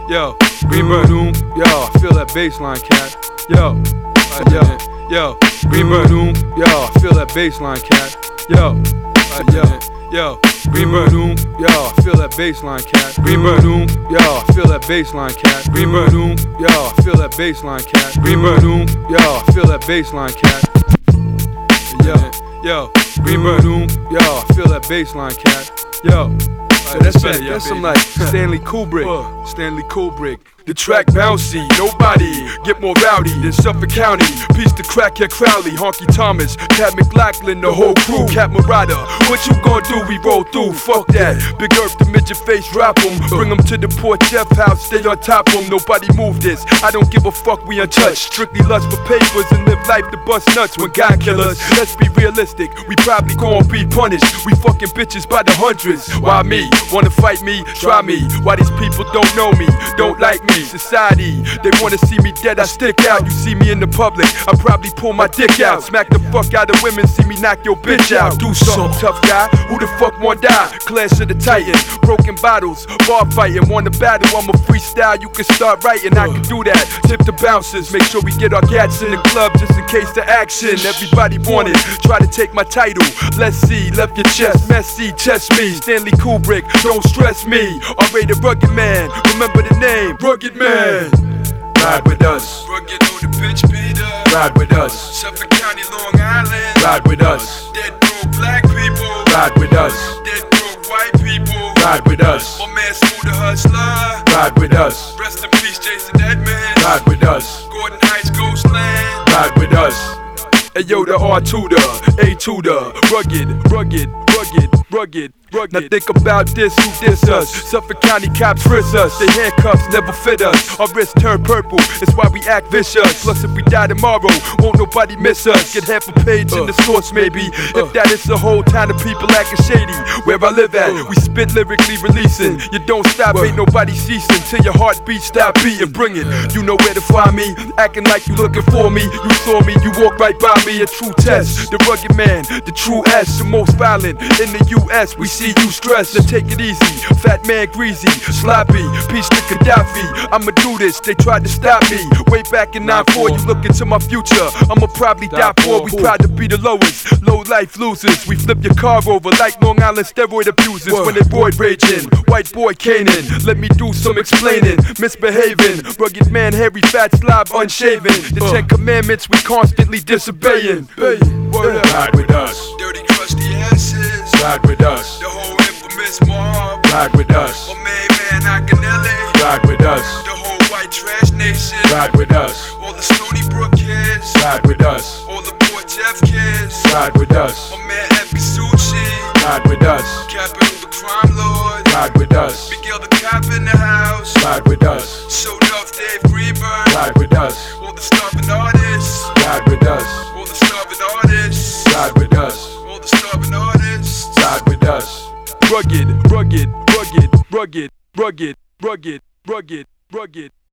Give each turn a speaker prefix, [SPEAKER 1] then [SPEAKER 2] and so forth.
[SPEAKER 1] Yo, Greenbird, yo, I feel that bassline, cat. Yo, Greenbird, yo, I feel that bassline, cat. Yo, Greenbird, yo, I feel that bassline, cat. Greenbird, yo, I feel that bassline, cat. Greenbird, yo, I feel that bassline, cat. Greenbird, yo, I feel that bassline, cat. Yo, Greenbird, yo, I feel that bassline, cat. Yo, that's some like Stanley Kubrick. The track bouncy, nobody get more rowdy than Suffolk County. Peace to Crackhead Crowley, Honky Thomas, Cat McLachlan, the whole crew. Cat Murata, what you gon' do? We roll through, fuck that. Big Earth, the midget face, drop 'em. Bring 'em to the Port Jeff house, stay on top 'em. Nobody move this, I don't give a fuck, we untouched. Strictly lust for papers and live life to bust nuts when God kill us. Let's be realistic, we probably gon' be punished. We fucking bitches by the hundreds. Why me? Wanna fight me? Try me. Why these people don't know me, don't like me? Society, they wanna see me dead, I stick out. You see me in the public, I probably pull my dick out. Smack the fuck out of women, see me knock your bitch out. Do something, tough guy, who the fuck wanna die? Clash of the Titans, broken bottles, bar fighting. Wanna battle, I'm a freestyle, you can start writing, I can do that. Tip the bouncers, make sure we get our gats in the club just in case the action. Everybody want it, try to take my title. Let's see, left your chest, messy, test me. Stanley Kubrick, don't stress me. R-rated Rugged Man, remember the name, Rugged Man. Ride with us.
[SPEAKER 2] Rugged on the bitch beater.
[SPEAKER 1] Ride with us.
[SPEAKER 2] Suffolk County, Long Island.
[SPEAKER 1] Ride with us.
[SPEAKER 2] Dead broke black people.
[SPEAKER 1] Ride with us.
[SPEAKER 2] Dead broke white people.
[SPEAKER 1] Ride with us.
[SPEAKER 2] My man Smooth the Hustler.
[SPEAKER 1] Ride with us.
[SPEAKER 2] Rest in peace, Jason Edmonds.
[SPEAKER 1] Ride with us.
[SPEAKER 2] Gordon Heights, Ghostland.
[SPEAKER 1] Ride with us. Ayo, the R2, the A2, the rugged. Now think about this, who diss us? Suffolk County cops frisk us. The handcuffs never fit us. Our wrists turn purple, it's why we act vicious. Plus if we die tomorrow, won't nobody miss us. Get half a page in the source maybe. If that is the whole town of people acting shady. Where I live at, we spit lyrically releasing. You don't stop, ain't nobody ceasing. Till your heartbeat stop beating, bring it. You know where to find me, acting like you looking for me. You saw me, you walked right by me. A true test, the Rugged Man, the true S. The most violent in the US. We see you stressed, and take it easy. Fat man greasy, sloppy, peace to Gaddafi. I'ma do this, they tried to stop me. Way back in 9-4, you look into my future. I'ma probably die for. We proud to be the lowest, low life losers. We flip your car over like Long Island steroid abusers. When they roid raging, white boy Canaan. Let me do some explaining, misbehaving. Rugged Man, hairy, fat, slob, unshaven. The 10 commandments we constantly disobeying. Ride with us.
[SPEAKER 2] Dirty, crusty asses.
[SPEAKER 1] Ride with us.
[SPEAKER 2] The whole infamous mob.
[SPEAKER 1] Ride with us.
[SPEAKER 2] My main man Akinele.
[SPEAKER 1] Ride with us.
[SPEAKER 2] The whole white trash nation.
[SPEAKER 1] Ride with us.
[SPEAKER 2] All the Stony Brook kids.
[SPEAKER 1] Ride with us.
[SPEAKER 2] All the Port Jeff kids.
[SPEAKER 1] Ride with us.
[SPEAKER 2] My man F. Kasuchi.
[SPEAKER 1] Ride with us.
[SPEAKER 2] Capital the crime lord.
[SPEAKER 1] Ride with us.
[SPEAKER 2] Miguel the cop in the house.
[SPEAKER 1] Ride with us.
[SPEAKER 2] So Duff, Dave Greenberg.
[SPEAKER 1] Ride with us.
[SPEAKER 2] All the starving artists.
[SPEAKER 1] Ride with us.
[SPEAKER 2] All the starving artists.
[SPEAKER 1] Ride with us.
[SPEAKER 2] All the starving artists.
[SPEAKER 1] Ride with us. Rugged.